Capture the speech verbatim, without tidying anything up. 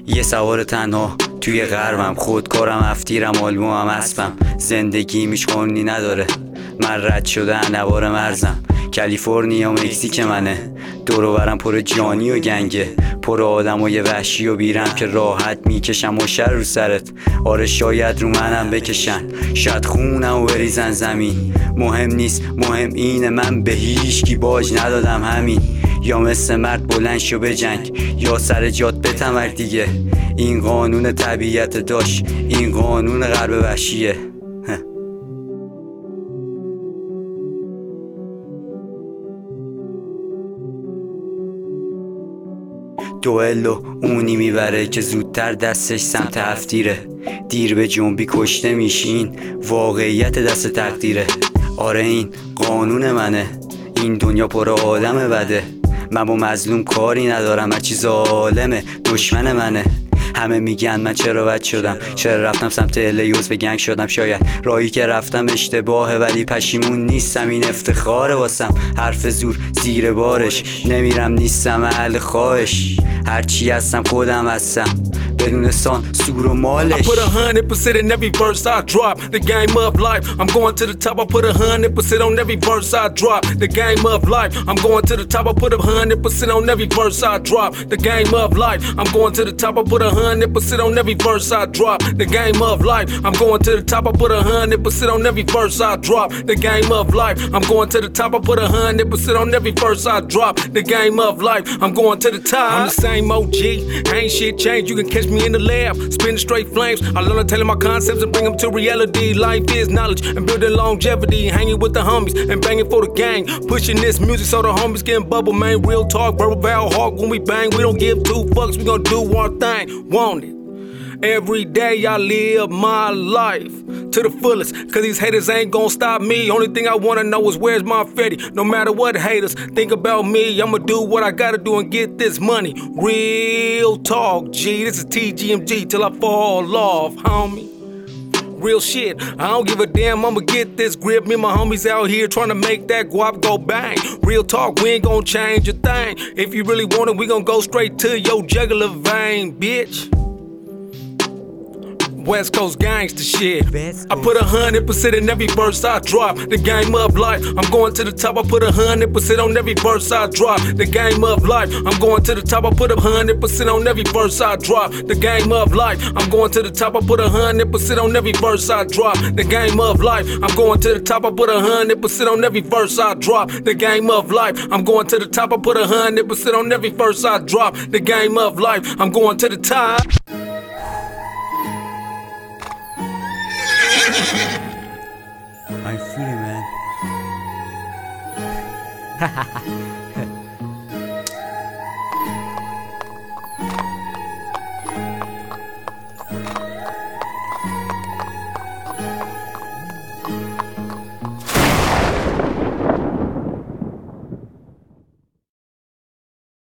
یه سوار تنها توی غربم، خودکارم، افتیرم، آلبومم، اسبم. زندگی میشخونی نداره، من رد شده نوار مرزم. کالیفرنیا و مکزیک منه، دور و برم پر جانی و گنگه، پر آدم و یه وحشی و بیرم که راحت میکشم و شر رو سرت. آره شاید رو منم بکشن، شاید خونم و بریزن زمین. مهم نیست، مهم اینه من به هیچکی باج ندادم همین. یا مثل مرد بلند شو بجنگ، یا سر جات بتمر دیگه. این قانون طبیعت داشت، این قانون غرب وحشیه. دوئلو اونی میبره که زودتر دستش سمت هفتیره. دیر به جنبی کشته میشین، واقعیت دست تقدیره. آره این قانون منه، این دنیا پر آدم بده. من با مظلوم کاری ندارم، هرچی ظالمه دشمن منه. همه میگن من چرا بد شدم، چرا رفتم سمت الیوز به گنگ شدم. شاید راهی که رفتم اشتباهه، ولی پشیمون نیستم، این افتخاره واسم. حرف زور زیر بارش نمیرم، نیستم اهل خواهش. هرچی هستم خودم هستم، بدون سان سور و مالش. I put a hundred percent in every verse I drop. The game of life, I'm going to the top. I put a hundred percent on every verse I drop. The game of life, I'm going to the top. I put a hundred percent on every verse I drop. The game of life, I'm going to the top. I put a hundred percent on every verse I drop. The game of life, I'm going to the top. I put a hundred percent on every verse I drop. The game of life, I'm going to the top. I put a hundred percent on every verse I drop. The game of life, I'm going to the top. I'm the same O G, ain't shit changed. You can catch me in the lab, spinning straight flames. I learn to tell my concepts and bring them to reality. Life is knowledge and building longevity. Hanging with the homies and banging for the gang. Pushing this music so the homies can bubble, man. Real talk, verbal vow hard when we bang. We don't give two fucks, we gon' do our thing. Want it? Every day I live my life to the fullest, cause these haters ain't gon' stop me. Only thing I wanna know is where's my fetty. No matter what haters think about me, I'ma do what I gotta do and get this money. Real talk, G, this is T G M G till I fall off, homie. Real shit, I don't give a damn, I'ma get this grip. Me and my homies out here trying to make that guap go bang. Real talk, we ain't gon' change a thing. If you really want it, we gon' go straight to your jugular vein, bitch. West Coast gangsta shit. I put a hundred percent in every verse I drop. The game of life, I'm going to the top. I put a hundred percent on every verse I drop. The game of life, I'm going to the top. I put a hundred percent on every verse I drop. The game of life, I'm going to the top. I put a hundred percent on every verse I drop. The game of life, I'm going to the top. I put a hundred percent on every verse I drop. The game of life, I'm going to the top. I put a hundred percent on every verse I drop. The game of life, I'm going to the top. I'm free, man.